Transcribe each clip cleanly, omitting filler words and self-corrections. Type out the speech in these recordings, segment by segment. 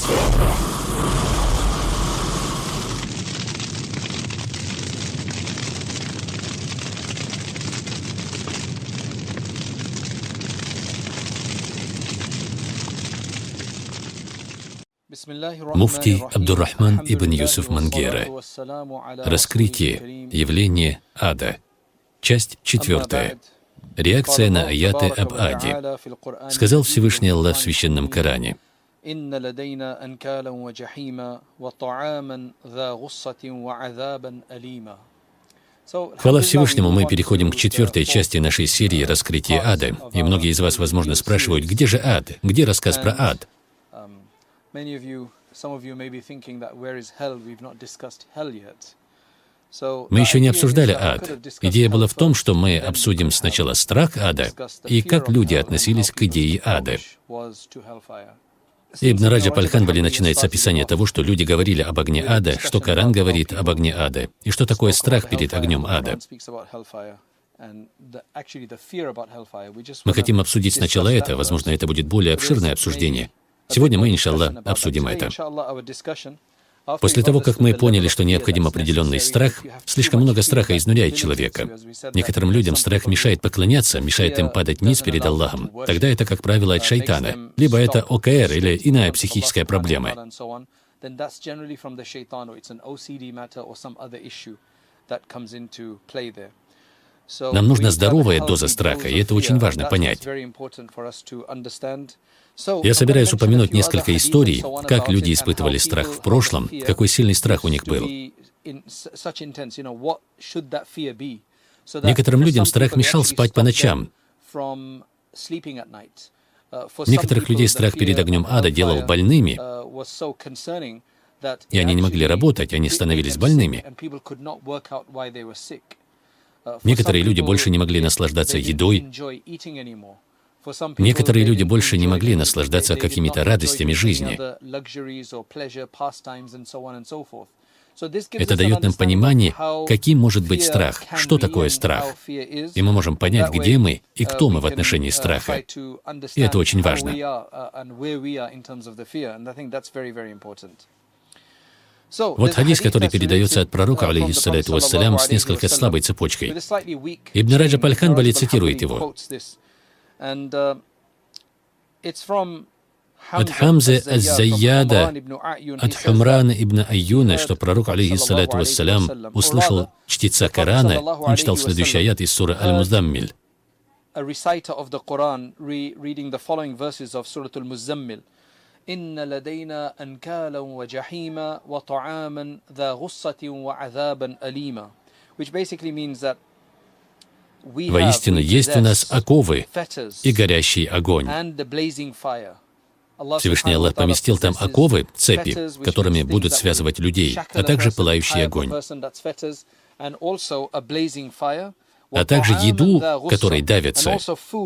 Муфтий Абдуррахман ибн Юсуф Мангера. Раскрытие явления ада. Часть 4. Реакция на аяты об аде. Сказал Всевышний Аллах в Священном Коране: Хвала Всевышнему, мы переходим к 4 части нашей серии «Раскрытие ада». И многие из вас, возможно, спрашивают, где же ад? Где рассказ про ад? Мы еще не обсуждали ад. Идея была в том, что мы обсудим сначала страх ада и как люди относились к идее ада. Ибн Раджаб аль-Ханбали начинает с описания того, что люди говорили об огне ада, что Коран говорит об огне ада, и что такое страх перед огнем ада. Мы хотим обсудить сначала это, возможно, это будет более обширное обсуждение. Сегодня мы, иншаллах, обсудим это. После того, как мы поняли, что необходим определенный страх, слишком много страха изнуряет человека. Некоторым людям страх мешает поклоняться, мешает им падать низ перед Аллахом. Тогда это, как правило, от шайтана. Либо это ОКР или иная психическая проблема. Нам нужна здоровая доза страха, и это очень важно понять. Я собираюсь упомянуть несколько историй, как люди испытывали страх в прошлом, какой сильный страх у них был. Некоторым людям страх мешал спать по ночам. Некоторых людей страх перед огнем ада делал больными, и они не могли работать, они становились больными. Некоторые люди больше не могли наслаждаться едой. Некоторые люди больше не могли наслаждаться какими-то радостями жизни. Это дает нам понимание, каким может быть страх, что такое страх. И мы можем понять, где мы и кто мы в отношении страха. И это очень важно. Вот хадис, который передается от пророка, алейхиссаляту вассалям, с несколько слабой цепочкой. Ибн Раджаб аль-Ханбали цитирует его. От Хамзы аз-Зайяда, от Хумрана ибн Айюна, что пророк, алейхиссалату вассалям, услышал чтеца Корана, он читал следующий аят из суры Аль-Музаммиль. إن لدينا أنكالا وجحيما وطعاما ذا غصة وعذابا أليما, which basically means that «Воистину есть у нас оковы и горящий огонь». Всевышний Аллах поместил там оковы, цепи, которыми будут связывать людей, а также пылающий огонь, а также еду, которой давятся,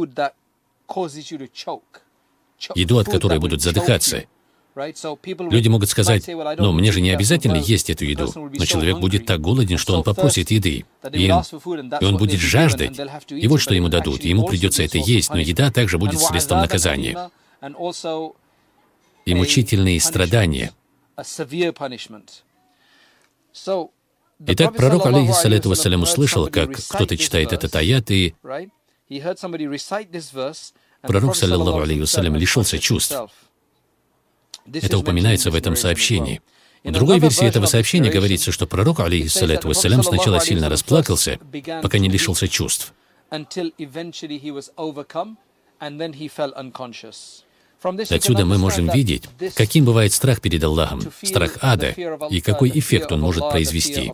еду, от которой будут задыхаться. Люди могут сказать: «Но мне же не обязательно есть эту еду». Но человек будет так голоден, что он попросит еды. И он будет жаждать. И вот что ему дадут. Ему придется это есть, но еда также будет средством наказания. И мучительные страдания. Итак, пророк, алейхиссалату вассалям, услышал, как кто-то читает этот аят, и пророк, саллаллаху алейхи вассалям, лишился чувств. Это упоминается в этом сообщении. В другой версии этого сообщения говорится, что пророк, алейхиссалату вассалям, сначала сильно расплакался, пока не лишился чувств. Отсюда мы можем видеть, каким бывает страх перед Аллахом, страх ада, и какой эффект он может произвести.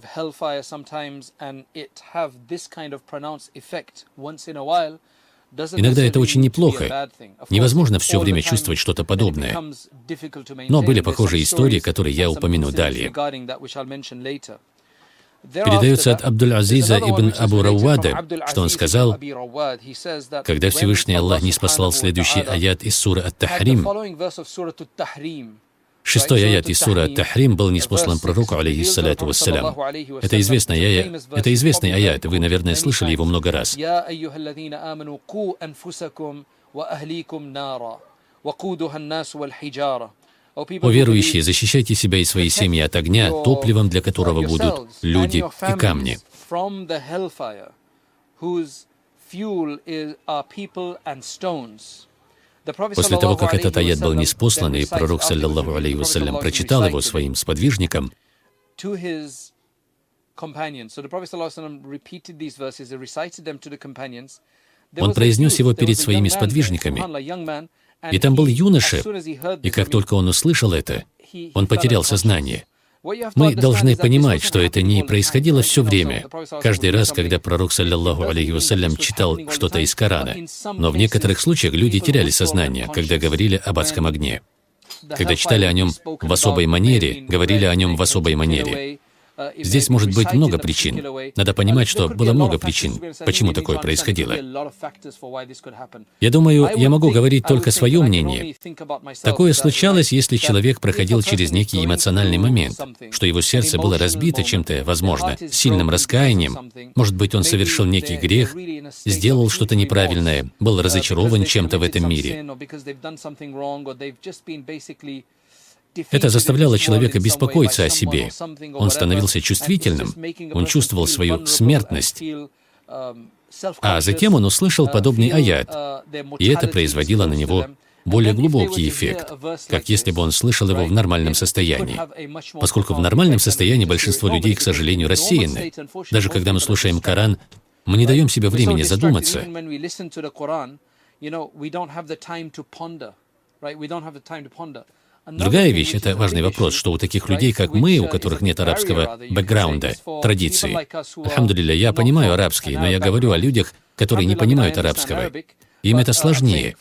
Иногда это очень неплохо. Невозможно все время чувствовать что-то подобное. Но были похожие истории, которые я упомяну далее. Передается от Абдуль-Азиза ибн Абу Рауада, что он сказал, когда Всевышний Аллах ниспослал следующий аят из суры Ат-Тахрим. 6-й аят из суры Ат-Тахрим был ниспослан пророку, алейхиссалату вассалям. Это известный аят, вы, наверное, слышали его много раз. О верующие, защищайте себя и свои семьи от огня, топливом для которого будут люди и камни. После того, как этот аят был ниспослан, и пророк, саллаллаху алейхи вассалям, прочитал его своим сподвижникам, он произнес его перед своими сподвижниками. И там был юноша, и как только он услышал это, он потерял сознание. Мы должны понимать, что это не происходило все время, каждый раз, когда пророк, саллаллаху алейхи вассалям, читал что-то из Корана. Но в некоторых случаях люди теряли сознание, когда говорили об адском огне. Когда читали о нем в особой манере, говорили о нем в особой манере. Здесь может быть много причин. Надо понимать, что было много причин, почему такое происходило. Я думаю, я могу говорить только свое мнение. Такое случалось, если человек проходил через некий эмоциональный момент, что его сердце было разбито чем-то, возможно, сильным раскаянием. Может быть, он совершил некий грех, сделал что-то неправильное, был разочарован чем-то в этом мире. Это заставляло человека беспокоиться о себе. Он становился чувствительным, он чувствовал свою смертность. А затем он услышал подобный аят, и это производило на него более глубокий эффект, как если бы он слышал его в нормальном состоянии. Поскольку в нормальном состоянии большинство людей, к сожалению, рассеяны. Даже когда мы слушаем Коран, мы не даем себе времени задуматься. Другая вещь — это важный вопрос, что у таких людей, как мы, у которых нет арабского бэкграунда, традиции. Альхамдулилля, я понимаю арабский, но я говорю о людях, которые не понимают арабского. Им это сложнее.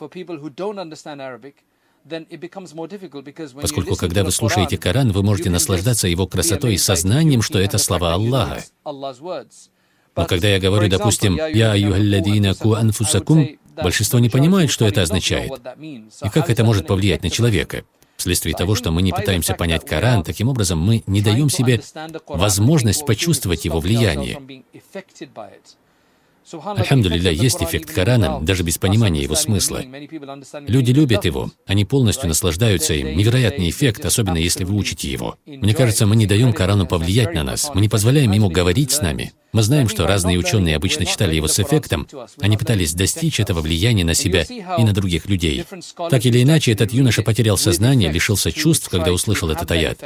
Поскольку, когда вы слушаете Коран, вы можете наслаждаться его красотой и сознанием, что это слова Аллаха. Но когда я говорю, допустим, «Я аюхалладина ку анфусакум», большинство не понимает, что это означает. И как это может повлиять на человека. Вследствие того, что мы не пытаемся понять Коран, таким образом мы не даем себе возможность почувствовать его влияние. Альхамдулилля, есть эффект Корана, даже без понимания его смысла. Люди любят его, они полностью наслаждаются им. Невероятный эффект, особенно если вы учите его. Мне кажется, мы не даем Корану повлиять на нас, мы не позволяем ему говорить с нами. Мы знаем, что разные ученые обычно читали его с эффектом, они пытались достичь этого влияния на себя и на других людей. Так или иначе, этот юноша потерял сознание, лишился чувств, когда услышал этот аят.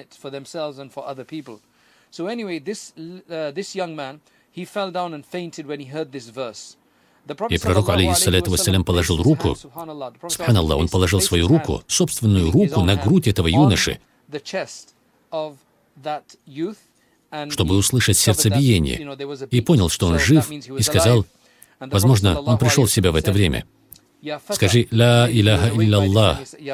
И пророк, алейхиссаляту вассалям, положил руку, субханаллах, он положил свою руку, собственную руку на грудь этого юноши, чтобы услышать сердцебиение, и понял, что он жив, и сказал, возможно, он пришел в себя в это время. Скажи «Ла иляха илляллах».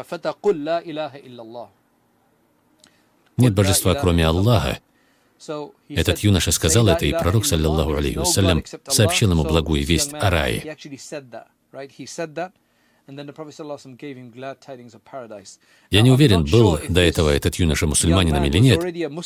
Нет божества, кроме Аллаха. Этот юноша сказал это, и пророк, саллаллаху алейхи вассалям, сообщил ему благую весть о рае. Я не уверен, был до этого этот юноша мусульманином или нет,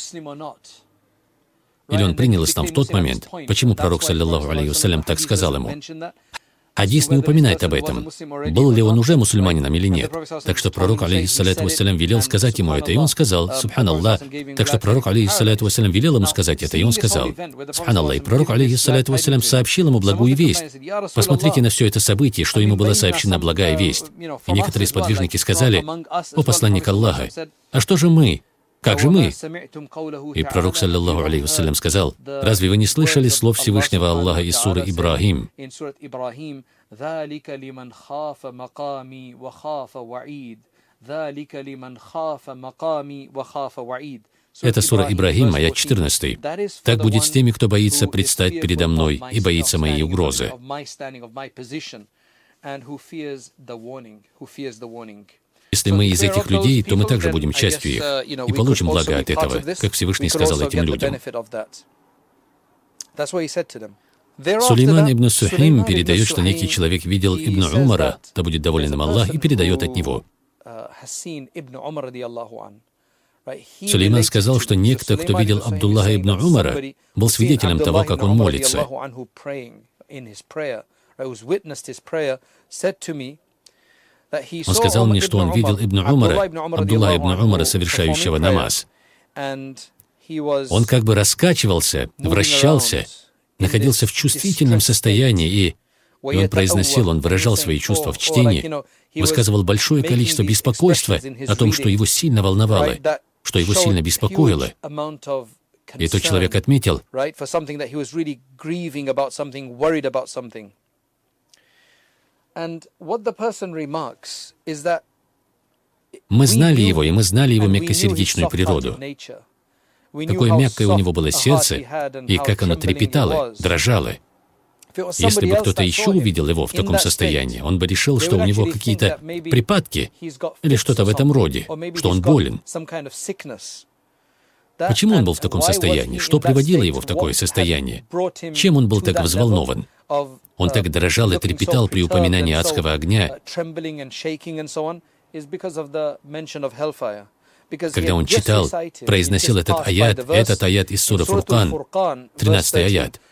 или он принял ислам в тот момент. Почему пророк, саллаллаху алейхи вассалям, так сказал ему? Хадис не упоминает об этом, был ли он уже мусульманином или нет. Так что пророк, алейхиссаляту вассалям, велел сказать ему это, и он сказал, субханаллах. Так что пророк, алейхиссаляту вассалям, велел ему сказать это, и он сказал, субханаллах. И пророк, алейхиссаляту вассалям, сообщил ему благую весть. Посмотрите на все это событие, что ему была сообщена благая весть. И некоторые сподвижники сказали, о посланник Аллаха, а что же мы? Как же мы? И пророк, саллаллаху алейхи вассалям, сказал, разве вы не слышали слов Всевышнего Аллаха из суры Ибрахим? Это сура Ибрахим, аят 14. Так будет с теми, кто боится предстать передо мной и боится моей угрозы. Если мы из этих людей, то мы также будем частью их и получим благо от этого, как Всевышний сказал этим людям. Сулейман ибн Сухим передает, что некий человек видел Ибн Умара, да будет доволен им Аллах, и передает от него. Сулейман сказал, что некто, кто видел Абдуллаха ибн Умара, был свидетелем того, как он молится. Он сказал мне, что он видел Ибн Умара, Абдулла ибн Умара, совершающего намаз. Он как бы раскачивался, вращался, находился в чувствительном состоянии, и он произносил, он выражал свои чувства в чтении, высказывал большое количество беспокойства о том, что его сильно волновало, что его сильно беспокоило. И тот человек отметил, мы знали его, и мы знали его мягкосердечную природу. Какое мягкое у него было сердце, и как оно трепетало, дрожало. Если бы кто-то еще увидел его в таком состоянии, он бы решил, что у него какие-то припадки или что-то в этом роде, что он болен. Почему он был в таком состоянии? Что приводило его в такое состояние? Чем он был так взволнован? Он так дрожал и трепетал при упоминании адского огня. Когда он читал, произносил этот аят из суры Фуркан, 13-й аят.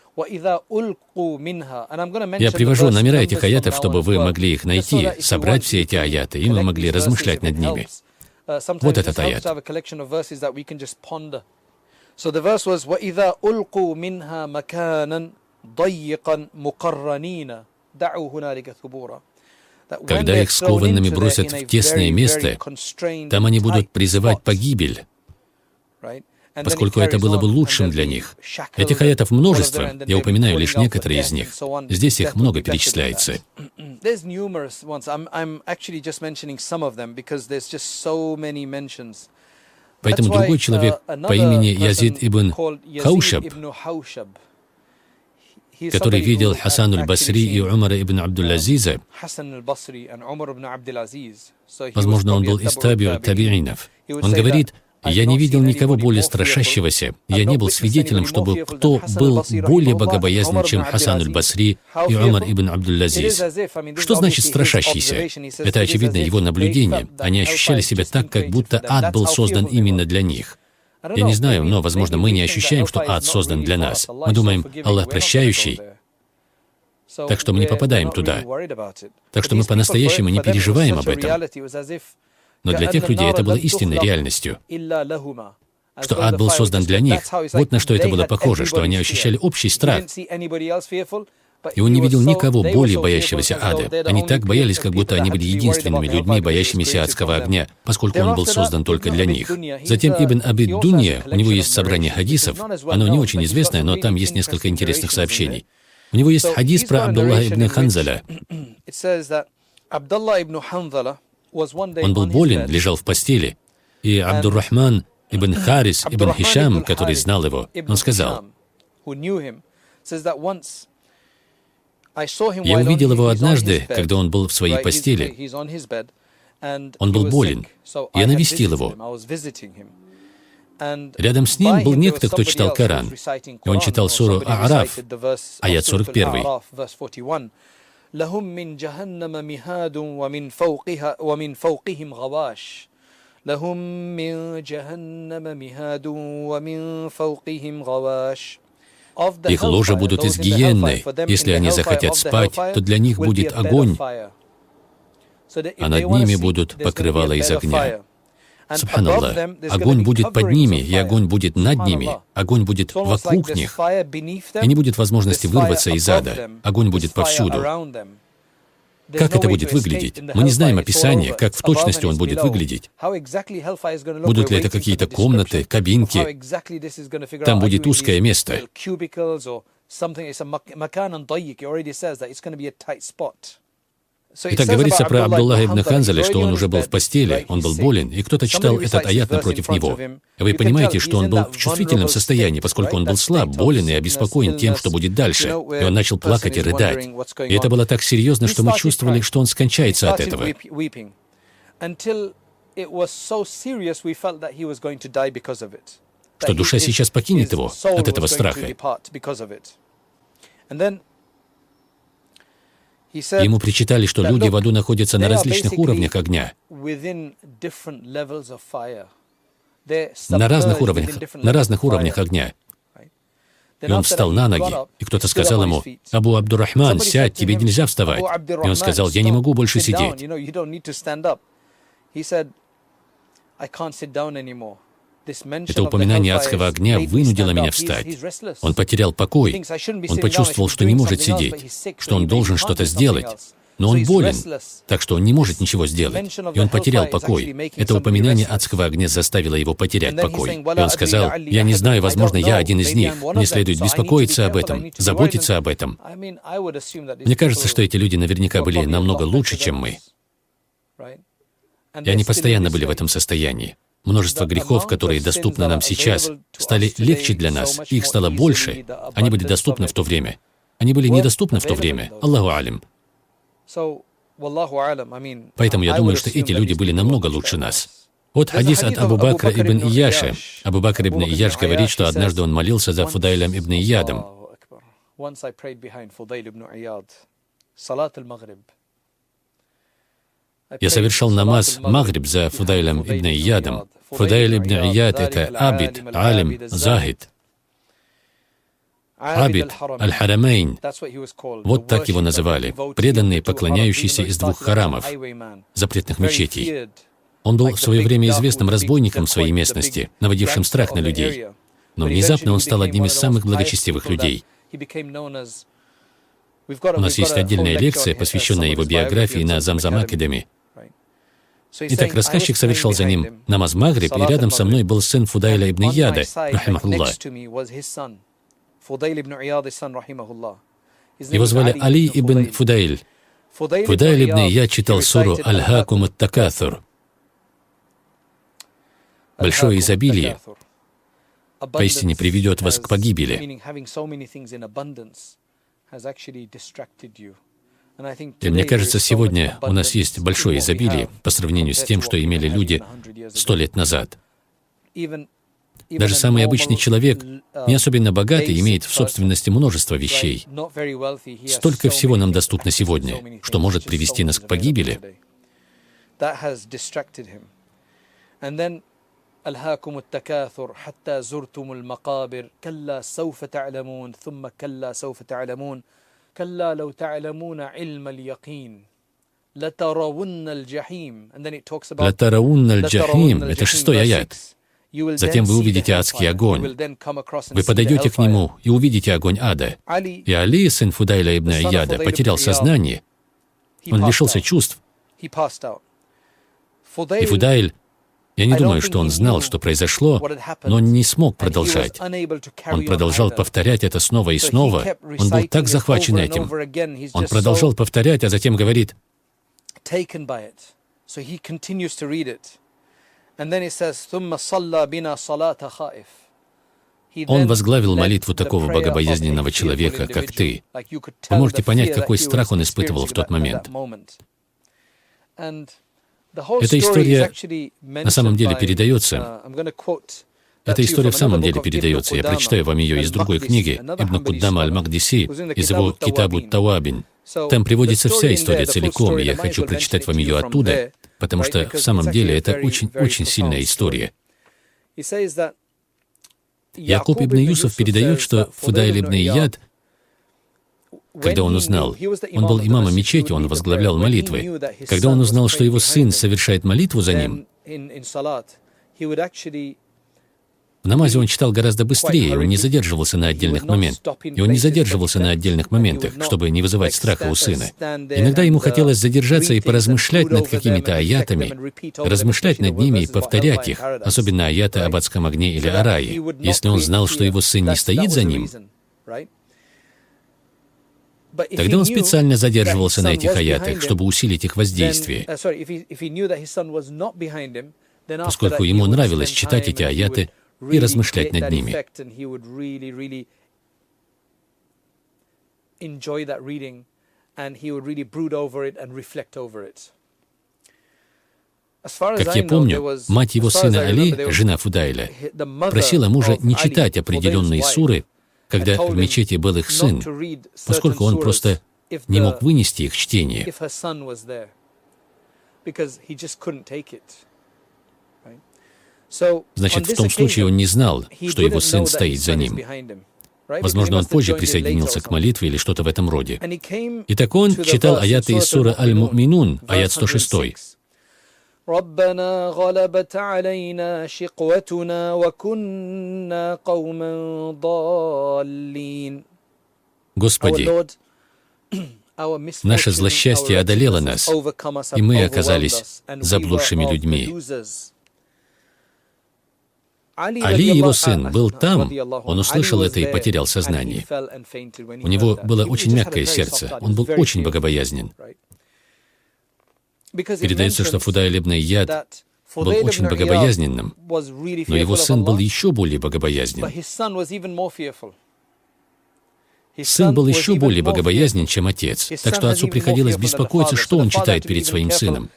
Я привожу номера этих аятов, чтобы вы могли их найти, собрать все эти аяты, и мы могли размышлять над ними. Вот этот аят. Когда их скованными бросят в тесное место, там они будут призывать погибель, поскольку это было бы лучшим для них. Этих аятов множество, я упоминаю лишь некоторые из них. Здесь их много перечисляется. Поэтому другой человек по имени Язид ибн Хаушаб, который видел Хасан аль-Басри и Умара ибн Абдул-Азиза, возможно, он был из табиинов. Он говорит: «Я не видел никого более страшащегося, я не был свидетелем, чтобы кто был более богобоязнен, чем Хасан аль-Басри и Умар ибн Абдул-Азиз». Что значит страшащийся? Это, очевидно, его наблюдение. Они ощущали себя так, как будто ад был создан именно для них. Я не знаю, но, возможно, мы не ощущаем, что ад создан для нас. Мы думаем, Аллах прощающий, так что мы не попадаем туда. Так что мы по-настоящему не переживаем об этом. Но для тех людей это было истинной реальностью, что ад был создан для них. Вот на что это было похоже, что они ощущали общий страх. И он не видел никого более боящегося ада. Они так боялись, как будто они были единственными людьми, боящимися адского огня, поскольку он был создан только для них. Затем Ибн Абид Дунья, у него есть собрание хадисов, оно не очень известное, но там есть несколько интересных сообщений. У него есть хадис про Абдуллаха ибн Ханзаля. Он был болен, лежал в постели, и Абдур-Рахман ибн Харис ибн Хишам, который знал его, он сказал: «Я увидел его однажды, когда он был в своей постели. Он был болен. Я навестил его. Рядом с ним был некто, кто читал Коран. И он читал суру А'раф, аят 41. لهم من جهنم مهاد ومن فوقهم غواش لهم من جهنم مهاد ومن فوقهم غواش. Их ложа будут из гиенны. Если они захотят спать, то для них будет огонь, а над ними будут покрывала из огня». Субханаллах. Огонь будет под ними, и огонь будет над ними, огонь будет вокруг них, и не будет возможности вырваться из ада. Огонь будет повсюду. Как это будет выглядеть? Мы не знаем описания, как в точности он будет выглядеть. Будут ли это какие-то комнаты, кабинки? Там будет узкое место. Итак, говорится про Абдуллаха ибн Ханзаля, что он уже был в постели, он был болен, и кто-то читал этот аят напротив него. Вы понимаете, что он был в чувствительном состоянии, поскольку он был слаб, болен и обеспокоен тем, что будет дальше. И он начал плакать и рыдать. И это было так серьезно, что мы чувствовали, что он скончается от этого. Что душа сейчас покинет его от этого страха. Ему причитали, что люди в аду находятся на различных уровнях огня. На разных уровнях огня. И он встал на ноги, и кто-то сказал ему: «Абу Абдуррахман, сядь, тебе нельзя вставать». И он сказал: «Я не могу больше сидеть». Это упоминание адского огня вынудило меня встать. Он потерял покой. Он почувствовал, что не может сидеть, что он должен что-то сделать. Но он болен, так что он не может ничего сделать. И он потерял покой. Это упоминание адского огня заставило его потерять покой. И он сказал: «Я не знаю, возможно, я один из них. Мне следует беспокоиться об этом, заботиться об этом». Мне кажется, что эти люди наверняка были намного лучше, чем мы. И они постоянно были в этом состоянии. Множество грехов, которые доступны нам сейчас, стали легче для нас, их стало больше. Они были доступны в то время. Они были недоступны в то время. Аллаху алим. Поэтому я думаю, что эти люди были намного лучше нас. Вот хадис от Абу Бакра ибн Ияша. Абу Бакр ибн Ияш говорит, что однажды он молился за Фудайлем ибн Иядом. Я совершал намаз Магриб за Фудайлем ибн Иядом. Фудайль ибн Ияд — это абид, алим, захид. Абид аль-Харамейн, вот так его называли, преданные, поклоняющиеся из двух харамов, запретных мечетей. Он был в свое время известным разбойником в своей местности, наводившим страх на людей. Но внезапно он стал одним из самых благочестивых людей. У нас есть отдельная лекция, посвященная его биографии на Замзам Академи. Итак, рассказчик совершал за ним намаз Магриб, и рядом со мной был сын Фудайля ибн Ияда, рахимахуллах. Его звали Али ибн Фудайль. Фудайль ибн Ияд читал суру «Аль-Хакум ат-Такаthур». Большое изобилие поистине приведет вас к погибели. И мне кажется, сегодня у нас есть большое изобилие по сравнению с тем, что имели люди 100 лет назад. Даже самый обычный человек, не особенно богатый, имеет в собственности множество вещей. Столько всего нам доступно сегодня, что может привести нас к погибели. «Латараунна аль-Джахим» — это 6-й аят. Затем вы увидите адский огонь. Вы подойдете к нему и увидите огонь ада. И Али, сын Фудайля ибн Ияда, потерял сознание. Он лишился чувств. И Фудайль, я не думаю, что он знал, что произошло, но он не смог продолжать. Он продолжал повторять это снова и снова. Он был так захвачен этим. Он продолжал повторять, а затем говорит: «Он возглавил молитву такого богобоязненного человека, как ты». Вы можете понять, какой страх он испытывал в тот момент. Эта история на самом деле передается. Эта история в самом деле передается. Я прочитаю вам ее из другой книги, Ибн Куддама аль-Магдиси, из его Китабу Тауабин. Там приводится вся история целиком, и я хочу прочитать вам ее оттуда, потому что в самом деле это очень сильная история. Якуб ибн Юсуф передает, что Фудайль ибн Ияд, когда он узнал, он был имамом мечети, он возглавлял молитвы. Когда он узнал, что его сын совершает молитву за ним, в намазе он читал гораздо быстрее, он не задерживался на отдельных моментах. И он не задерживался на отдельных моментах, чтобы не вызывать страха у сына. Иногда ему хотелось задержаться и поразмышлять над какими-то аятами, размышлять над ними и повторять их, особенно аяты об адском огне или о рае. Если он знал, что его сын не стоит за ним, тогда он специально задерживался на этих аятах, чтобы усилить их воздействие. Поскольку ему нравилось читать эти аяты и размышлять над ними. Как я помню, мать его сына Али, жена Фудайля, просила мужа не читать определенные суры, когда в мечети был их сын, поскольку он просто не мог вынести их чтение. Значит, в том случае он не знал, что его сын стоит за ним. Возможно, он позже присоединился к молитве или что-то в этом роде. Итак, он читал аяты из суры Аль-Му'минун, аят 106. ربنا غلبت علينا شقوتنا وكنا قوما ضالين. Господи, наше злосчастье одолело нас, и мы оказались заблудшими людьми. Али, его сын, был там, он услышал это и потерял сознание. У него было очень мягкое сердце, он был очень богобоязнен. Передается, что Фудайль ибн Ияд был очень богобоязненным, но его сын был еще более богобоязнен. Сын был еще более богобоязнен, чем отец, так что отцу приходилось беспокоиться, что он читает перед своим сыном.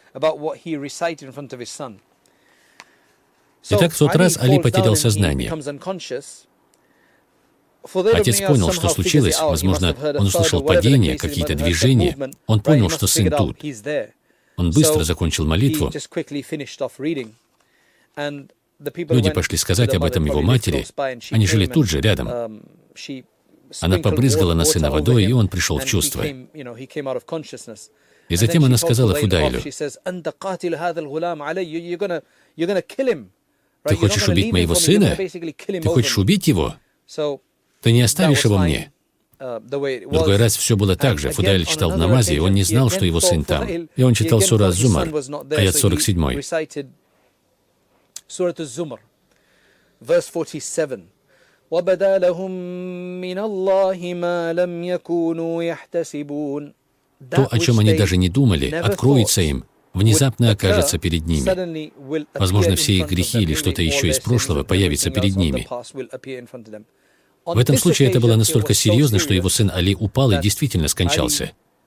Итак, в тот раз Али потерял сознание. Отец понял, что случилось, возможно, он услышал падение, какие-то движения, он понял, что сын тут. Он быстро закончил молитву. Люди пошли сказать об этом его матери. Они жили тут же, рядом. Она побрызгала на сына водой, и он пришел в чувство. И затем она сказала Фудайлю: «Ты хочешь убить моего сына? Ты хочешь убить его? Ты не оставишь его мне». В другой раз все было так же. Фудайль читал в намазе, и он не знал, что его сын там. И он читал суру Az-Zumar, аят 47. То, о чем они даже не думали, откроется им, внезапно окажется перед ними. Возможно, все их грехи или что-то еще из прошлого появится перед ними. В этом случае это было настолько серьезно, что его сын Али упал и действительно скончался.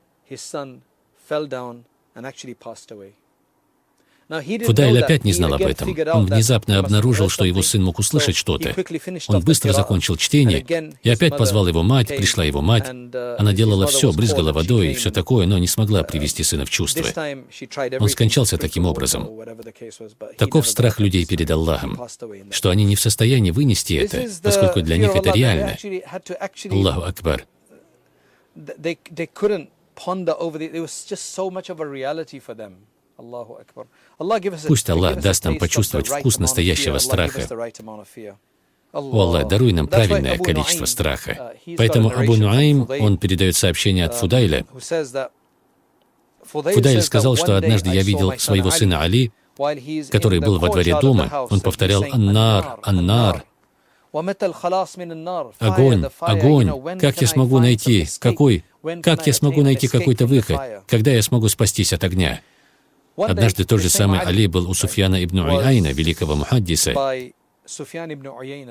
Фудайль опять не знал об этом. Он внезапно обнаружил, что его сын мог услышать что-то. Он быстро закончил чтение и опять позвал его мать, пришла его мать. Она делала все, брызгала водой и все такое, но не смогла привести сына в чувство. Он скончался таким образом. Таков страх людей перед Аллахом, что они не в состоянии вынести это, поскольку для них это реально. Аллаху Акбар. Пусть Аллах даст нам почувствовать вкус настоящего страха. О Аллах, даруй нам правильное количество страха. Поэтому Абу Нуайм, он передает сообщение от Фудайля. Фудайль сказал, что однажды я видел своего сына Али, который был во дворе дома. Он повторял «Аннар, Аннар». Огонь, огонь, как я смогу найти какой-то выход, когда я смогу спастись от огня? Однажды тот же самый Али был у Суфьяна ибн Уяйна, великого мухаддиса. Суфьян ибн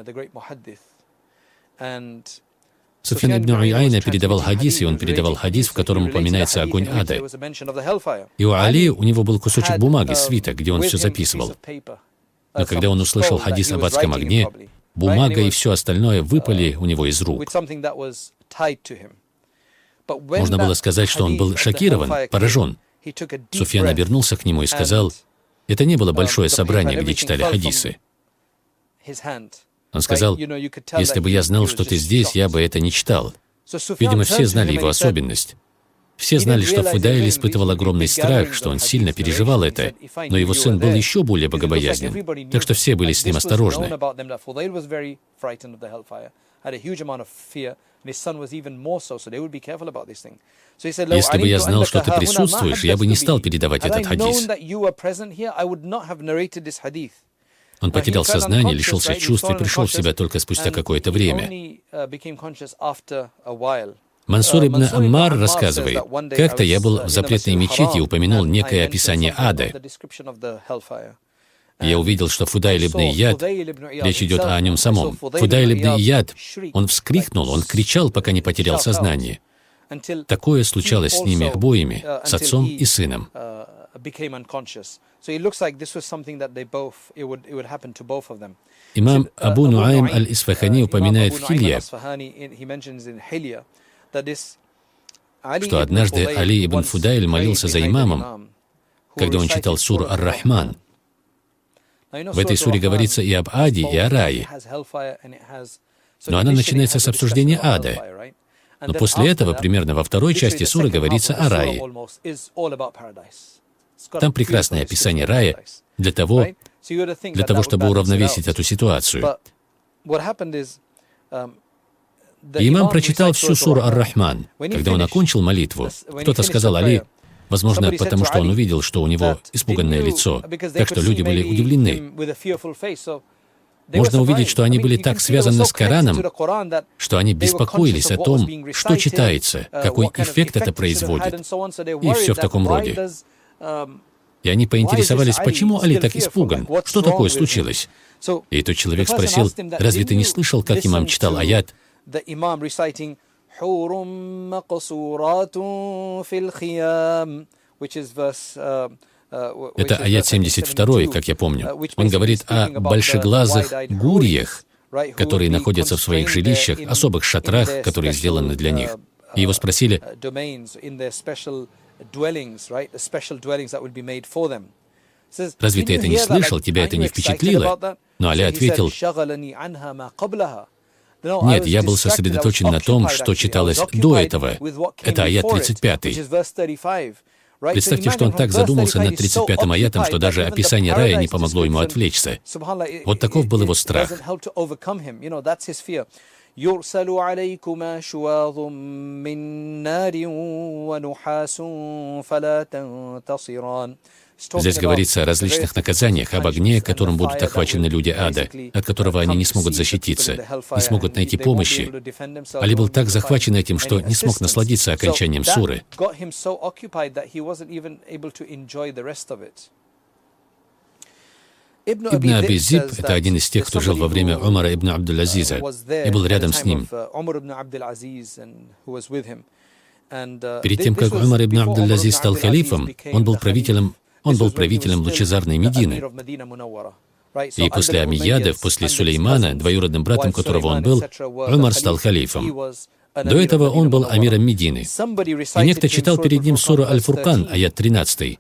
Уяйна передавал хадис, и он передавал хадис, в котором упоминается огонь ада. И у Али у него был кусочек бумаги, свиток, где он все записывал. Но когда он услышал хадис об адском огне, бумага и все остальное выпали у него из рук. Можно было сказать, что он был шокирован, поражен. Суфьян обернулся к нему и сказал: «Это не было большое собрание, где читали хадисы». Он сказал: «Если бы я знал, что ты здесь, я бы это не читал». Видимо, все знали его особенность. Все знали, что Фудайль испытывал огромный страх, что он сильно переживал это, но его сын был еще более богобоязнен, так что все были с ним осторожны. Если бы я знал, что ты присутствуешь, я бы не стал передавать этот хадис. Он потерял сознание, лишился чувств и пришел в себя только спустя какое-то время. Мансур ибн Аммар рассказывает: «Как-то я был в запретной мечети и упомянул некое описание ада. Я увидел, что Фудайль ибн Ияд, речь идет о нем самом, Фудайль ибн Ияд, он вскрикнул, он кричал, пока не потерял сознание. Такое случалось с ними обоими, с отцом и сыном». Имам Абу Нуайм аль-Исфахани упоминает в Хилья, что однажды Али ибн Фудайль молился за имамом, когда он читал суру Ар-Рахман. В этой суре говорится и об аде, и о рае. Но она начинается с обсуждения ада. Но после этого, примерно во второй части суры, говорится о рае. Там прекрасное описание рая для того, чтобы уравновесить эту ситуацию. И имам прочитал всю суру Ар-Рахман. Когда он окончил молитву, кто-то сказал: Али, возможно, потому что он увидел, что у него испуганное лицо, так что люди были удивлены. Можно увидеть, что они были так связаны с Кораном, что они беспокоились о том, что читается, какой эффект это производит, и все в таком роде. И они поинтересовались, почему Али так испуган, что такое случилось. И тот человек спросил: разве ты не слышал, как имам читал аят? Это аят 72, как я помню. Он говорит о большеглазых гурьях, которые находятся в своих жилищах, особых шатрах, которые сделаны для них. И его спросили: разве ты это не слышал, тебя это не впечатлило? Но Али ответил: нет, я был сосредоточен на том, что читалось до этого. Это аят 35. Представьте, что он так задумался над 35-м аятом, что даже описание рая не помогло ему отвлечься. Вот таков был его страх. Здесь говорится о различных наказаниях, об огне, которым будут охвачены люди ада, от которого они не смогут защититься, не смогут найти помощи. Али был так захвачен этим, что не смог насладиться окончанием суры. Ибн Аби Зиб — это один из тех, кто жил во время Умара ибн Абдул-Азиза и был рядом с ним. Перед тем, как Умар ибн Абдул-Азиз стал халифом, он был правителем лучезарной Медины. И после Амиядов, после Сулеймана, двоюродным братом которого он был, Умар стал халифом. До этого он был амиром Медины. И некто читал перед ним суру Аль-Фуркан, аят 13.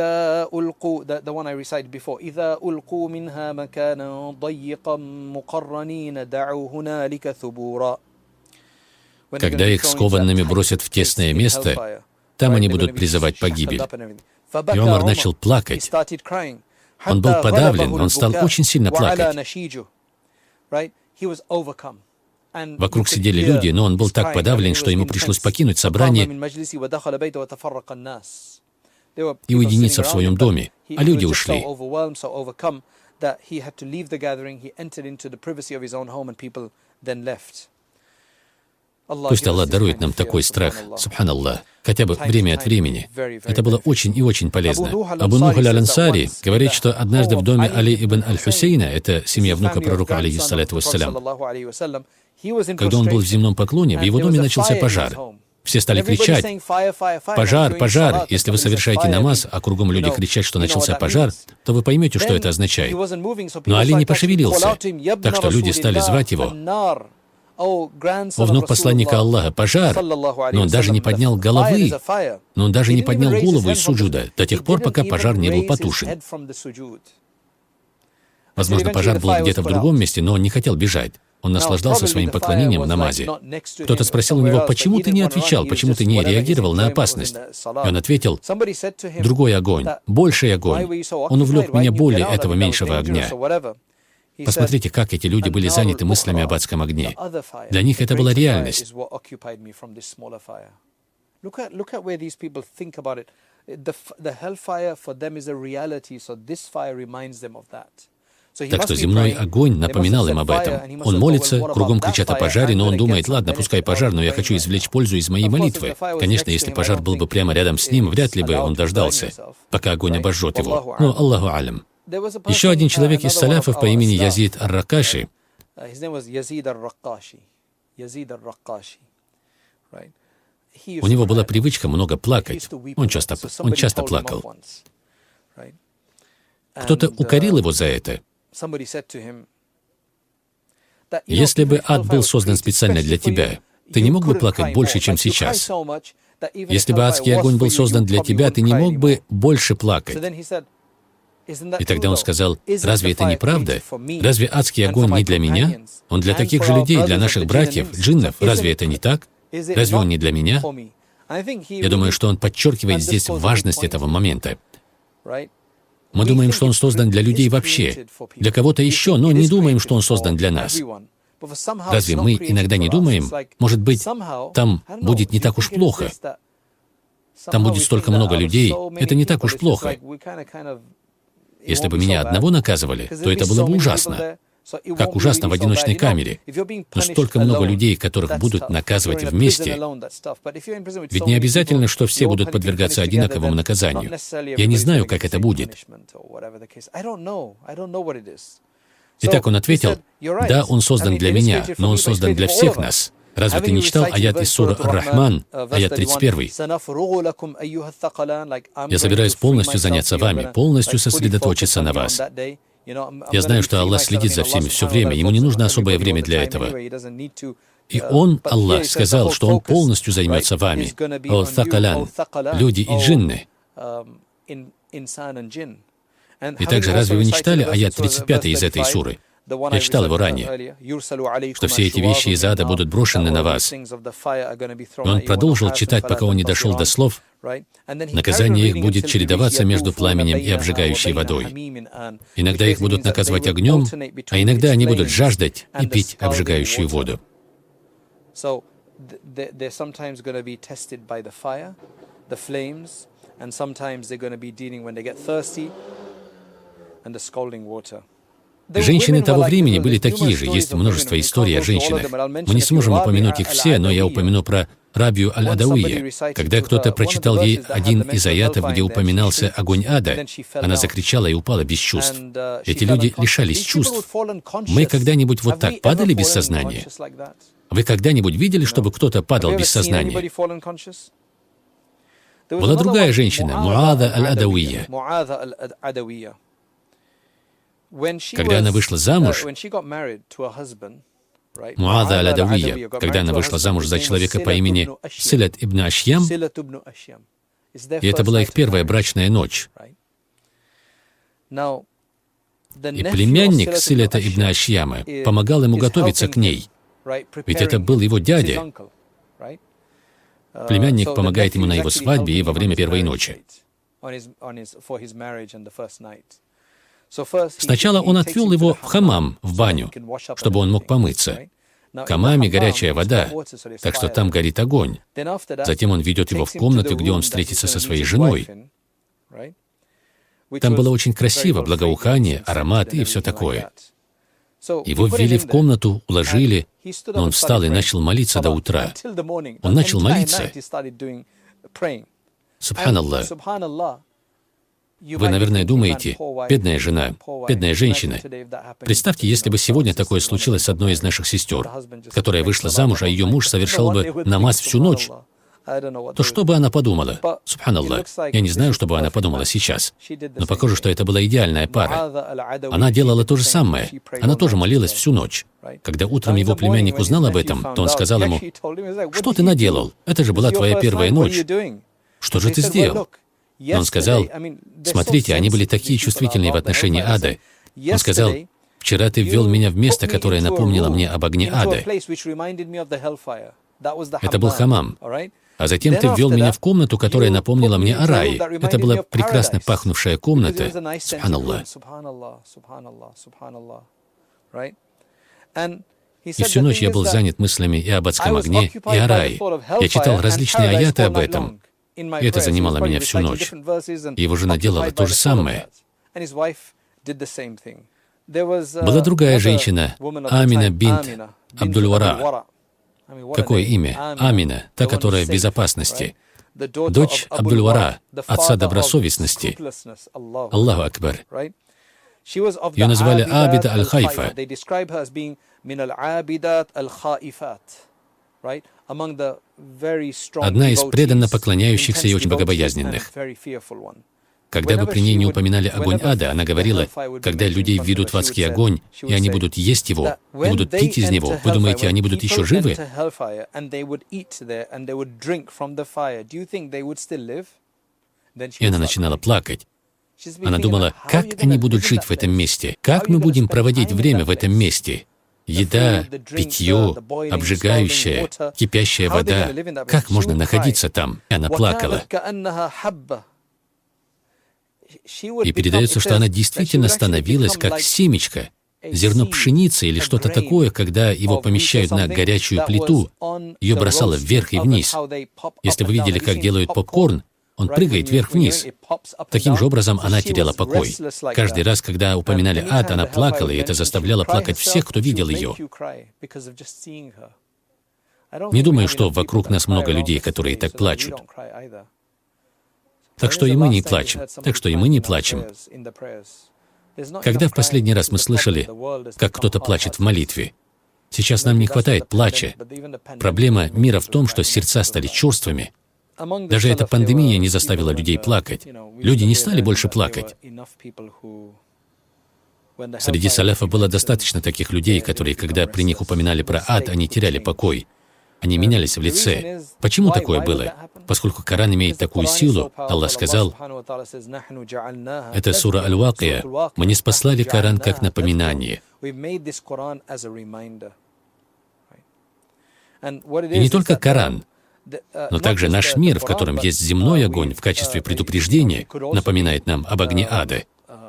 Когда их скованными бросят в тесное место, там они будут призывать погибель. И Умар начал плакать. Он был подавлен, он стал очень сильно плакать. Вокруг сидели люди, но он был так подавлен, что ему пришлось покинуть собрание и уединиться в своем доме, а люди ушли. Пусть Аллах дарует нам такой страх, субханаллах, хотя бы время от времени. Это было очень и очень полезно. Абу Нух аль-Ансари говорит, что однажды в доме Али ибн аль-Хусейна, это семья внука пророка, алейхиссалату вассалям, когда он был в земном поклоне, в его доме начался пожар. Все стали кричать: «Пожар, пожар!» Если вы совершаете намаз, а кругом люди кричат, что начался пожар, то вы поймете, что это означает. Но Али не пошевелился, так что люди стали звать его: «О внук посланника Аллаха, пожар!» Но он даже не поднял головы, из суджуда до тех пор, пока пожар не был потушен. Возможно, пожар был где-то в другом месте, но он не хотел бежать. Он наслаждался своим поклонением в намазе. Кто-то спросил у него: «Почему ты не отвечал, почему ты не реагировал на опасность?» И он ответил: «Другой огонь, больший огонь. Он увлек меня более этого меньшего огня». Посмотрите, как эти люди были заняты мыслями об адском огне. Для них это была реальность. Так что земной огонь напоминал им об этом. Он молится, кругом кричат о пожаре, но он думает: ладно, пускай пожар, но я хочу извлечь пользу из моей молитвы. Конечно, если пожар был бы прямо рядом с ним, вряд ли бы он дождался, пока огонь обожжет его. Но Аллаху алям. Еще один человек из саляфов по имени Язид ар-Ракаши. У него была привычка много плакать. Он часто плакал. Кто-то укорил его за это. Если бы ад был создан специально для тебя, ты не мог бы плакать больше, чем сейчас. Если бы адский огонь был создан для тебя, ты не мог бы больше плакать. И тогда он сказал: «Разве это не правда? Разве адский огонь не для меня? Он для таких же людей, для наших братьев, джиннов. Разве это не так? Разве он не для меня?» Я думаю, что он подчеркивает здесь важность этого момента. Мы думаем, что он создан для людей вообще, для кого-то еще, но не думаем, что он создан для нас. Разве мы иногда не думаем, может быть, там будет не так уж плохо? Там будет столько много людей, это не так уж плохо. Если бы меня одного наказывали, то это было бы ужасно. Как ужасно в одиночной камере. Но столько много людей, которых будут наказывать вместе. Ведь не обязательно, что все будут подвергаться одинаковому наказанию. Я не знаю, как это будет. Итак, он ответил: «Да, он создан для меня, но он создан для всех нас». Разве ты не читал аят из суры Ар-Рахман, аят 31? «Я собираюсь полностью заняться вами, полностью сосредоточиться на вас». Я знаю, что Аллах следит за всеми все время, ему не нужно особое время для этого. И Он, Аллах, сказал, что Он полностью займется вами. «О-Thакалян», люди и джинны. И также, разве вы не читали аят 35 из этой суры? Я читал его ранее, что все эти вещи из ада будут брошены на вас. И он продолжил читать, пока он не дошел до слов: «Наказание их будет чередоваться между пламенем и обжигающей водой. Иногда их будут наказывать огнем, а иногда они будут жаждать и пить обжигающую воду». Женщины того времени были такие же, есть множество историй о женщинах. Мы не сможем упомянуть их все, но я упомяну про Рабию Аль-Адауия. Когда кто-то прочитал ей один из аятов, где упоминался огонь ада, она закричала и упала без чувств. Эти люди лишались чувств. Мы когда-нибудь вот так падали без сознания? Вы когда-нибудь видели, чтобы кто-то падал без сознания? Была другая женщина, Муада Аль-Адауия. Когда она вышла замуж, Муада Аль-Адауия, когда она вышла замуж за человека по имени Силат ибн Ашьям, и это была их первая брачная ночь. И племянник Силата ибн Ашьяма помогал ему готовиться к ней, ведь это был его дядя. Племянник помогает ему на его свадьбе и во время первой ночи. Сначала он отвел его в хамам, в баню, чтобы он мог помыться. В хамаме горячая вода, так что там горит огонь. Затем он ведет его в комнату, где он встретится со своей женой. Там было очень красиво, благоухание, аромат и все такое. Его ввели в комнату, уложили, но он встал и начал молиться до утра. Он начал молиться. Субханаллах. Вы, наверное, думаете: бедная жена, бедная женщина. Представьте, если бы сегодня такое случилось с одной из наших сестер, которая вышла замуж, а ее муж совершал бы намаз всю ночь, то что бы она подумала? Субханаллах. Я не знаю, что бы она подумала сейчас, но похоже, что это была идеальная пара. Она делала то же самое. Она тоже молилась всю ночь. Когда утром его племянник узнал об этом, то он сказал ему: «Что ты наделал? Это же была твоя первая ночь. Что же ты сделал?» Но он сказал: «Смотрите, они были такие чувствительные в отношении ада». Он сказал: «Вчера ты ввел меня в место, которое напомнило мне об огне ада». Это был хамам. А затем ты ввел меня в комнату, которая напомнила мне о рае. Это была прекрасно пахнувшая комната. Субханаллах. И всю ночь я был занят мыслями и об адском огне, и о рае. Я читал различные аяты об этом. И это занимало меня всю ночь. И его жена делала то же самое. Была другая женщина, Амина бинт Абдуль-Вара. Какое имя? Амина, та, которая в безопасности. Дочь Абдуль-Вара, отца добросовестности. Аллаху Акбар. Ее назвали Абида Аль-Хайфа. Одна из преданно поклоняющихся и очень богобоязненных. Когда бы при ней не упоминали огонь ада, она говорила: когда людей введут в адский огонь, и они будут есть его, и будут пить из него, вы думаете, они будут еще живы? И она начинала плакать. Она думала, как они будут жить в этом месте, как мы будем проводить время в этом месте. Еда, питье, обжигающая, кипящая вода. Как можно находиться там? И она плакала. И передается, что она действительно становилась как семечко, зерно пшеницы или что-то такое, когда его помещают на горячую плиту, ее бросало вверх и вниз. Если вы видели, как делают попкорн, он прыгает вверх-вниз. Таким же образом она теряла покой. Каждый раз, когда упоминали ад, она плакала, и это заставляло плакать всех, кто видел ее. Не думаю, что вокруг нас много людей, которые так плачут. Так что и мы не плачем. Когда в последний раз мы слышали, как кто-то плачет в молитве? Сейчас нам не хватает плача. Проблема мира в том, что сердца стали черствыми. Даже эта пандемия не заставила людей плакать. Люди не стали больше плакать. Среди салафов было достаточно таких людей, которые, когда при них упоминали про ад, они теряли покой. Они менялись в лице. Почему такое было? Поскольку Коран имеет такую силу, Аллах сказал, это сура Аль-Вакия, мы не спаслали Коран как напоминание. И не только Коран, но также наш мир, в котором есть земной огонь в качестве предупреждения, напоминает нам об огне ада.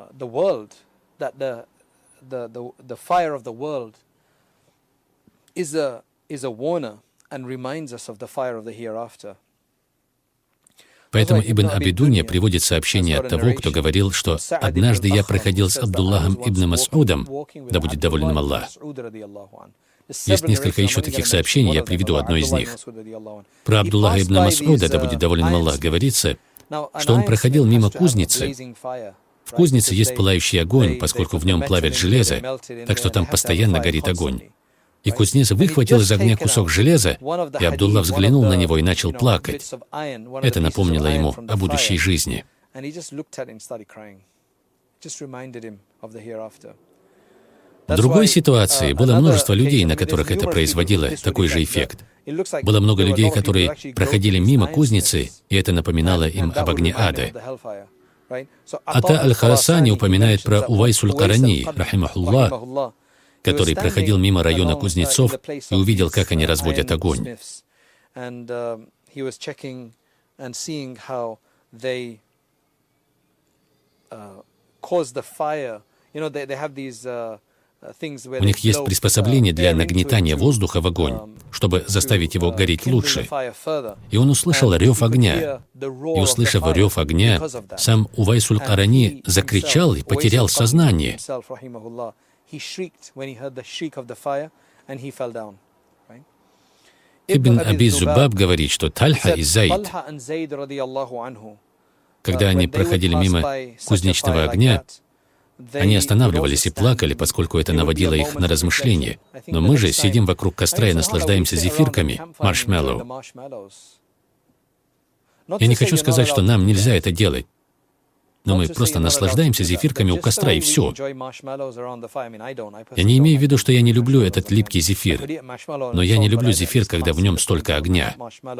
Поэтому Ибн Аби-Дунья приводит сообщение от того, кто говорил, что «однажды я проходил с Абдуллахом ибн Мас'удом, да будет доволен им Аллах». Есть несколько еще таких сообщений, я приведу одно из них. Про Абдуллаха ибн Мас'уда, да будет доволен им Аллах, говорится, что он проходил мимо кузницы. В кузнице есть пылающий огонь, поскольку в нем плавят железо, так что там постоянно горит огонь. И кузнец выхватил из огня кусок железа, и Абдулла взглянул на него и начал плакать. Это напомнило ему о будущей жизни. В другой ситуации было множество людей, на которых это производило такой же эффект. Было много людей, которые проходили мимо кузницы, и это напоминало им об огне ада. Ата Аль-Харасани упоминает про Увайсуль Карани, рахимахуллах, который проходил мимо района кузнецов и увидел, как они разводят огонь. У них есть приспособление для нагнетания воздуха в огонь, чтобы заставить его гореть лучше. И он услышал рев огня. И, услышав рев огня, сам Увайсуль Карани закричал и потерял сознание. Ибн Аби Зубаб говорит, что Тальха и Зайд, когда они проходили мимо кузнечного огня, они останавливались и плакали, поскольку это наводило их на размышления. Но мы же сидим вокруг костра и наслаждаемся зефирками, маршмеллоу. Я не хочу сказать, что нам нельзя это делать. Но мы просто наслаждаемся зефирками у костра, и все. Я не имею в виду, что я не люблю этот липкий зефир, но я не люблю зефир, когда в нем столько огня.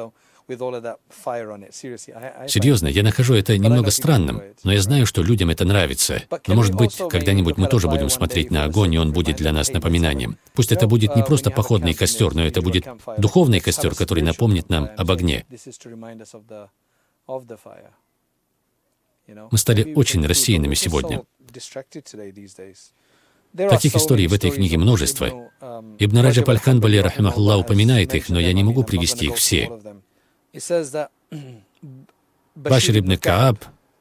Серьезно, я нахожу это немного странным, но я знаю, что людям это нравится. Но, может быть, когда-нибудь мы тоже будем смотреть на огонь, и он будет для нас напоминанием. Пусть это будет не просто походный костер, но это будет духовный костер, который напомнит нам об огне. Мы стали очень рассеянными сегодня. Таких историй в этой книге множество. Ибн Раджаб аль-Ханбали, рахимахуллах, упоминает их, но я не могу привести их все. Башир ибн Кааб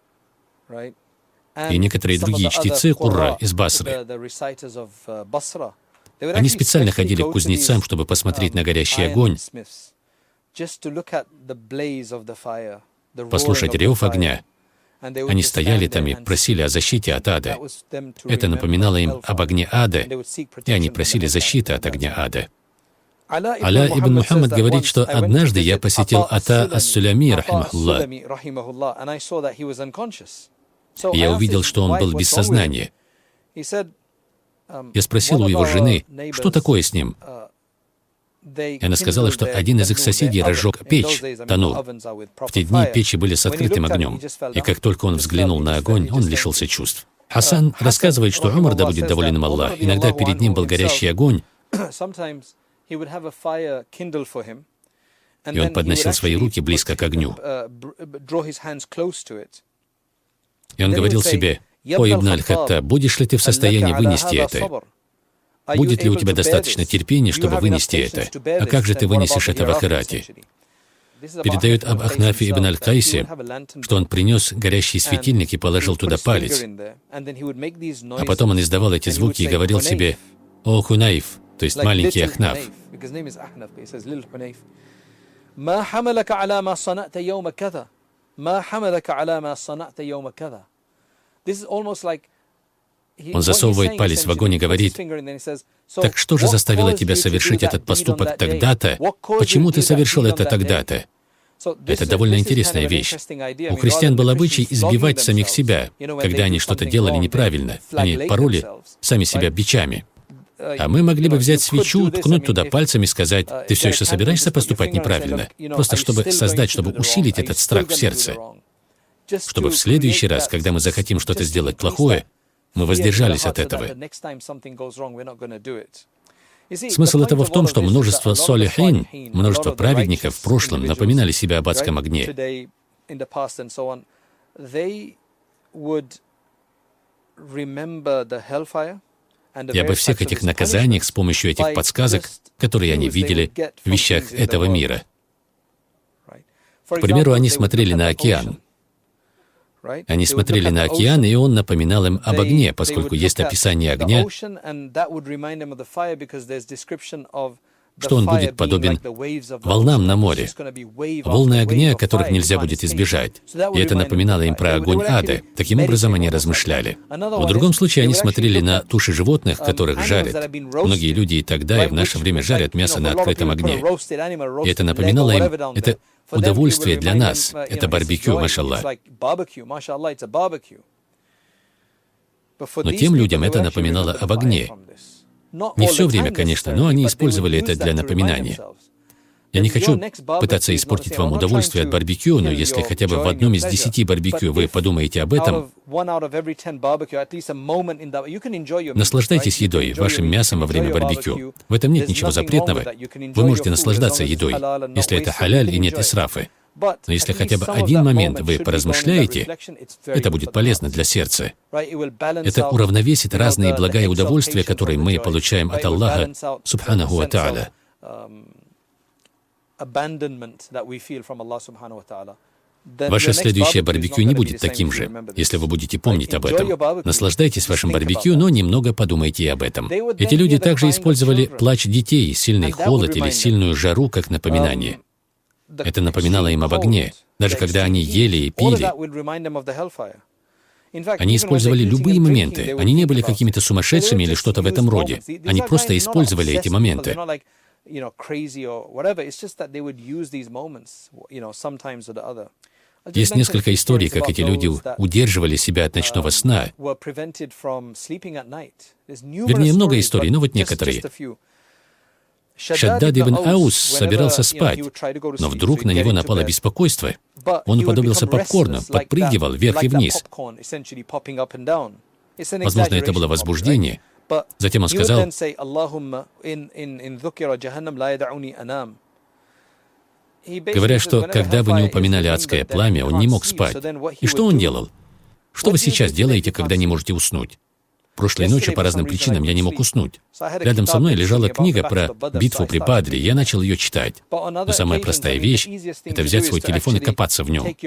и некоторые другие чтецы Курра из Басры, они специально ходили к кузнецам, чтобы посмотреть на горящий огонь, послушать рев огня. Они стояли там и просили о защите от ада. Это напоминало им об огне ада, и они просили защиты от огня ада. Аля ибн Мухаммад говорит, что однажды я посетил Ата ас-Сулями, рахимахуллах, и я увидел, что он был без сознания. Я спросил у его жены, что такое с ним. И она сказала, что один из их соседей разжег печь, танур. В те дни печи были с открытым огнем, и как только он взглянул на огонь, он лишился чувств. Хасан рассказывает, что Умар, да будет доволен им Аллах, иногда перед ним был горящий огонь, и он подносил свои руки близко к огню. И он говорил себе: «О, Ибн аль-Хаттаб, будешь ли ты в состоянии вынести это? Будет ли у тебя достаточно терпения, чтобы вынести это? А как же ты вынесешь это в ахирате?» Передает об Ахнафе ибн аль-Кайсе, что он принес горящий светильник и положил туда палец. А потом он издавал эти звуки и говорил себе: «О, Хунайф», то есть маленький Ахнаф. Он засовывает палец в огонь и говорит: «Так что же заставило тебя совершить этот поступок тогда-то? Почему ты совершил это тогда-то?» Это довольно интересная вещь. У христиан был обычай избивать самих себя, когда они что-то делали неправильно. Они пороли сами себя бичами. А мы могли бы взять свечу, ткнуть туда пальцем и сказать: «Ты все еще собираешься поступать неправильно?» Просто чтобы создать, чтобы усилить этот страх в сердце. Чтобы в следующий раз, когда мы захотим что-то сделать плохое, мы воздержались от этого. Смысл этого в том, что множество солихин, множество праведников в прошлом напоминали себе об адском огне. И обо всех этих наказаниях с помощью этих подсказок, которые они видели в вещах этого мира. К примеру, они смотрели на океан. Они смотрели на океан, и он напоминал им об огне, поскольку есть описание огня, что он будет подобен волнам на море, волны огня, которых нельзя будет избежать. И это напоминало им про огонь ада. Таким образом они размышляли. В другом случае они смотрели на туши животных, которых жарят. Многие люди и тогда, и в наше время жарят мясо на открытом огне. И это напоминало им, это удовольствие для нас, это барбекю, машаллах. Но тем людям это напоминало об огне. Не все время, конечно, но они использовали это для напоминания. Я не хочу пытаться испортить вам удовольствие от барбекю, но если хотя бы в одном из 10 барбекю вы подумаете об этом, наслаждайтесь едой, вашим мясом во время барбекю. В этом нет ничего запретного. Вы можете наслаждаться едой, если это халяль и нет исрафы. Но если хотя бы один момент вы поразмышляете, это будет полезно для сердца. Это уравновесит разные блага и удовольствия, которые мы получаем от Аллаха, субханаху ва та'аля. Ваше следующее барбекю не будет таким же, если вы будете помнить об этом. Наслаждайтесь вашим барбекю, но немного подумайте и об этом. Эти люди также использовали плач детей, сильный холод или сильную жару как напоминание. Это напоминало им об огне, даже когда они ели и пили. Они использовали любые моменты. Они не были какими-то сумасшедшими или что-то в этом роде. Они просто использовали эти моменты. Есть несколько историй, как эти люди удерживали себя от ночного сна. Вернее, много историй, но вот некоторые. Шаддад ибн Аус собирался спать, но вдруг на него напало беспокойство. Он уподобился попкорну, подпрыгивал вверх и вниз. Возможно, это было возбуждение. Затем он сказал: говоря, что когда вы не упоминали адское пламя, он не мог спать. И что он делал? Что вы сейчас делаете, когда не можете уснуть? Прошлой ночью по разным причинам я не мог уснуть. Рядом со мной лежала книга про битву при Бадре, и я начал ее читать. Но самая простая вещь — это взять свой телефон и копаться в нем.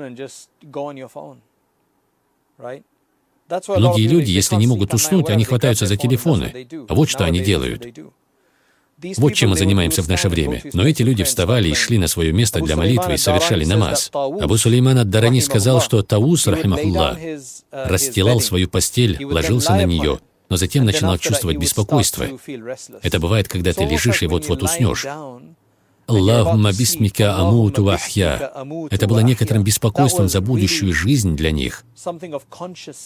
Многие люди, если не могут уснуть, они хватаются за телефоны. А вот что они делают. Вот чем мы занимаемся в наше время. Но эти люди вставали и шли на свое место для молитвы и совершали намаз. Абу Сулейман ад-Дарани сказал, что Таус, рахимахуллах, расстилал свою постель, ложился на нее, но затем начинал чувствовать беспокойство. Это бывает, когда ты лежишь и вот-вот уснешь. «Аллахумма бисмика амуту ва ахья». Это было некоторым беспокойством за будущую жизнь для них.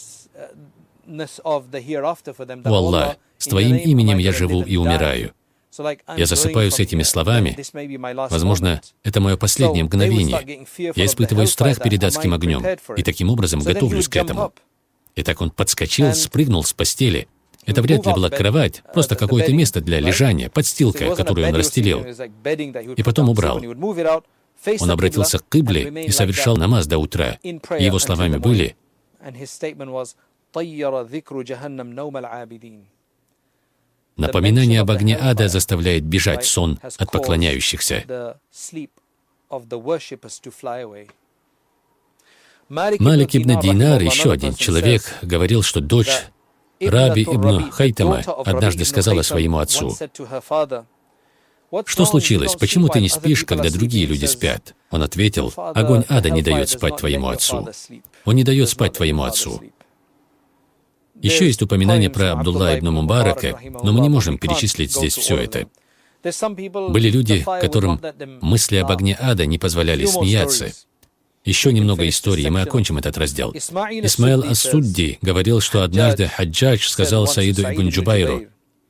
«О Аллах, с Твоим именем я живу и умираю». Я засыпаю с этими словами. Возможно, это мое последнее мгновение. Я испытываю страх перед адским огнем, и таким образом готовлюсь к этому. Итак, он подскочил, спрыгнул с постели. Это вряд ли была кровать, просто какое-то место для лежания, подстилка, которую он расстелил, и потом убрал. Он обратился к кибле и совершал намаз до утра. И его словами были: «Напоминание об огне ада заставляет бежать сон от поклоняющихся». Малик ибн Динар, еще один человек, говорил, что дочь Раби ибн Хайтама однажды сказала своему отцу: «Что случилось? Почему ты не спишь, когда другие люди спят?» Он ответил: «Огонь ада не дает спать твоему отцу. Он не дает спать твоему отцу». Еще есть упоминание про Абдулла ибн Мубарака, но мы не можем перечислить здесь все это. Были люди, которым мысли об огне ада не позволяли смеяться. Еще немного истории, и мы окончим этот раздел. Исмаил ас-Судди говорил, что однажды Хаджадж сказал Саиду ибн Джубайру: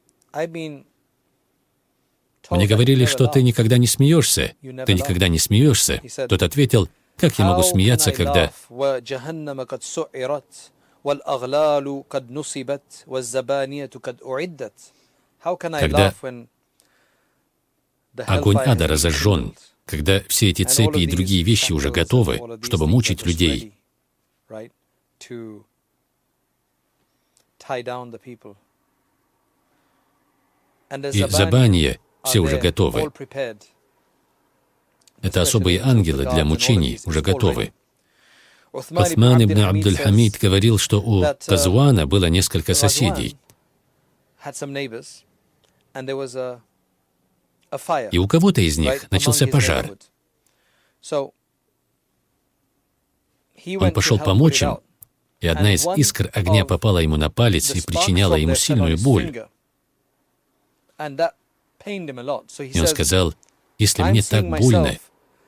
«Мне говорили, что ты никогда не смеешься. Ты никогда не смеешься». Тот ответил: «Как я могу смеяться, когда...» Когда огонь ада разожжен, когда все эти цепи и другие вещи уже готовы, чтобы мучить людей. И забания все уже готовы. Это особые ангелы для мучений уже готовы. Усман ибн Абдуль-Хамид говорил, что у Казуана было несколько соседей. И у кого-то из них начался пожар. Он пошел помочь им, и одна из искр огня попала ему на палец и причиняла ему сильную боль. И он сказал: «Если мне так больно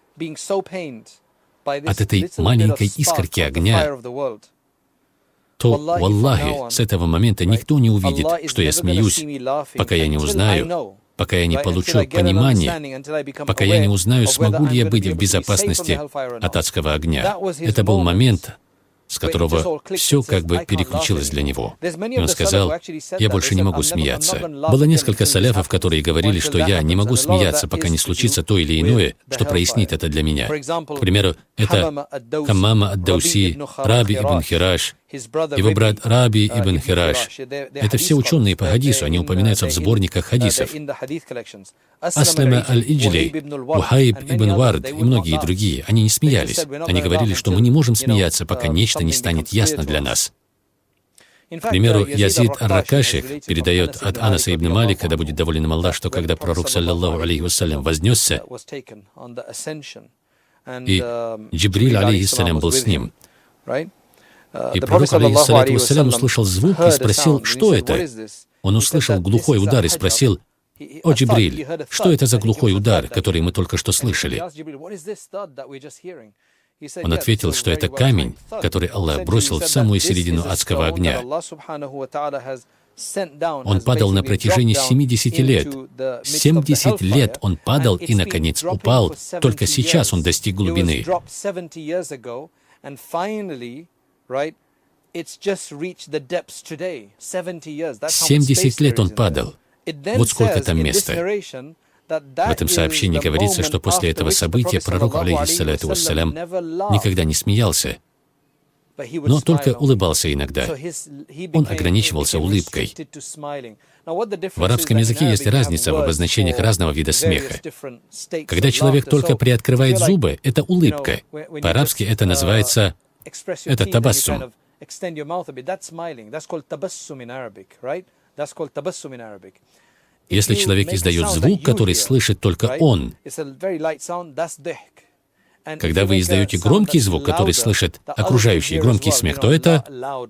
от этой маленькой искорки огня, то, валлахи, с этого момента никто не увидит, что я смеюсь, пока я не узнаю, пока я не получу понимание, пока я не узнаю, смогу ли я быть в безопасности от адского огня». Это был момент, с которого все как бы переключилось для него. И он сказал: «Я больше не могу смеяться». Было несколько саляфов, которые говорили, что я не могу смеяться, пока не случится то или иное, что прояснит это для меня. К примеру, это Хаммама ад-Дауси, Раби ибн Хираш, его брат Раби ибн Хираш. Это все ученые по хадису, они упоминаются в сборниках хадисов. Аслама аль-Иджли, Ухайб ибн Вард и многие другие, они не смеялись. Они говорили, что мы не можем смеяться, пока нечто не станет ясно для нас. К примеру, Язид ар-Ракаших передает от Анаса ибн Малика, да будет доволен им Аллах, что когда пророк, саллаллаху алейхи вассалям, вознесся, и Джибриль, алейхиссалям, был с ним, и пророк, алейхиссаляту вассалям, услышал звук и спросил: «Что это?» Он услышал глухой удар и спросил: «О, Джибриль, что это за глухой удар, который мы только что слышали?» Он ответил, что это камень, который Аллах бросил в самую середину адского огня. Он падал на протяжении 70 лет. 70 лет он падал и, наконец, упал. Только сейчас он достиг глубины. 70 лет он падал. Вот сколько там места. В этом сообщении говорится, что после этого события пророк, алейхиссаляту вассалям, никогда не смеялся, но только улыбался иногда. Он ограничивался улыбкой. В арабском языке есть разница в обозначениях разного вида смеха. Когда человек только приоткрывает зубы, это улыбка. По-арабски это называется табассум. Если человек издает звук, который слышит только он, когда вы издаете громкий звук, который слышит окружающий громкий смех, то это...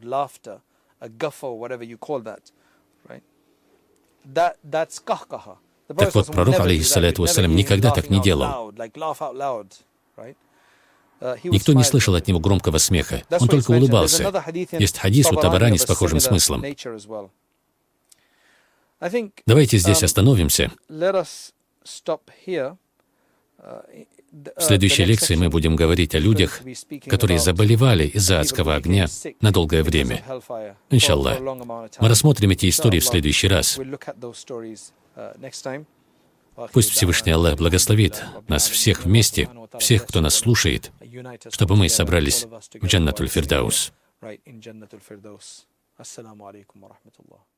Так вот, пророк, алейхиссаляту вассалям, никогда так не делал. Никто не слышал от него громкого смеха. Он только улыбался. Есть хадис у Табарани с похожим смыслом. Давайте здесь остановимся. В следующей лекции мы будем говорить о людях, которые заболевали из-за адского огня на долгое время. Иншаллах. Мы рассмотрим эти истории в следующий раз. Пусть Всевышний Аллах благословит нас всех вместе, всех, кто нас слушает, чтобы мы собрались в Джаннатуль Фирдаус.